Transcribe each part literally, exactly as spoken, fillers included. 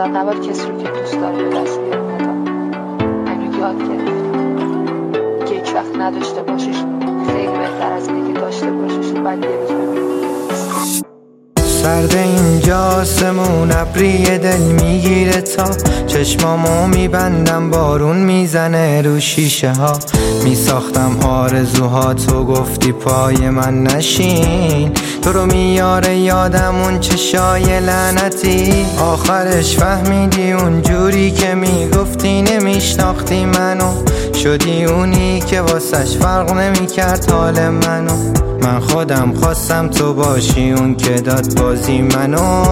آدم نباید کسی رو که دوست داره به دست بیاره مدام. همین یاد گرفتم که هیچ وقت نداشته باشیش خیلی بهتر از اینه که داشته باشیش و بعد یه روز ببینی سرد اینجا آسمون ابری دل میگیره تا چشمامو میبندم بارون میزنه رو شیشه ها. میساختم آرزوها تو گفتی پای من نشین. تو رو میاره یادم اون چشای لعنتی. آخرش فهمیدی اون جوری که میگفتی نمیشناختی منو. شدی اونی که واسش فرق نمیکرد حال منو. من خودم خواستم تو باشی اون که داد بازی منو.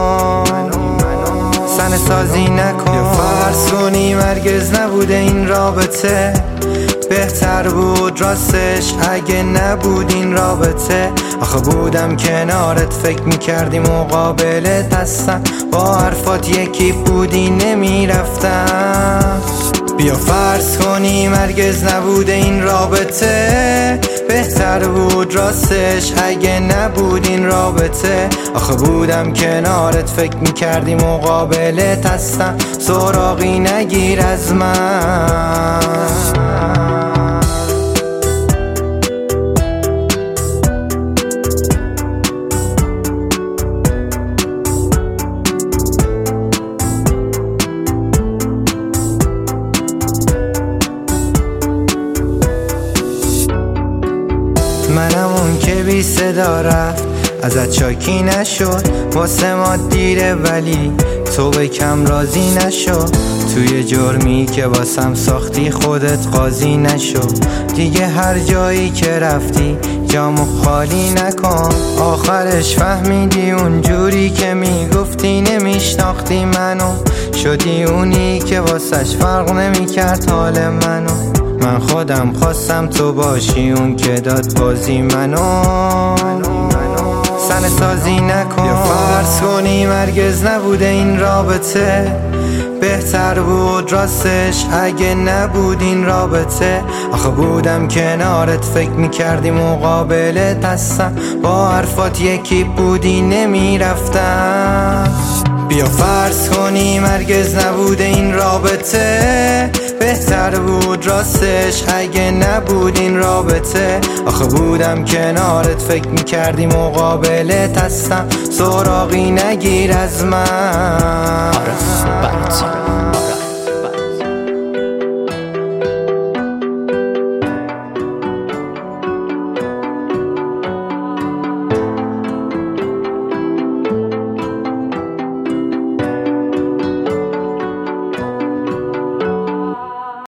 سن سازی نکن یا فرض کنی مرگز نبوده این رابطه. بهتر بود راستش اگه نبود این رابطه. آخه بودم کنارت فکر میکردی مقابلت هستم. با حرفات یکی بودی نمیرفتم. بیا فرض کنی مرگز نبوده این رابطه. بهتر بود راستش اگه نبود این رابطه. آخه بودم کنارت فکر میکردی مقابلت هستم. سراغی نگیر از من. منم اون که بی صدا رفت ازت شاکی نشد. واسه ما دیره ولی تو به کم راضی نشو. توی جرمی که واسم ساختی خودت قاضی نشو. دیگه هر جایی که رفتی جامو خالی نکن. آخرش فهمیدی اون جوری که میگفتی نمیشناختی منو. شدی اونی که واسش فرق نمیکرد حال منو. من خودم خواستم تو باشی اون که داد بازی منو. سن سازی نکن یا فرض کنی مرگز نبوده این رابطه. بهتر بود راستش اگه نبود این رابطه. آخه بودم کنارت فکر میکردی مقابلت هستم. با حرفات یکی بودی نمیرفتم. بیا فرض کنی مرگز نبوده این رابطه. بهتر بود راستش اگه نبود این رابطه. آخه بودم کنارت فکر میکردی مقابلت هستم. سراغی نگیر از من. آره برات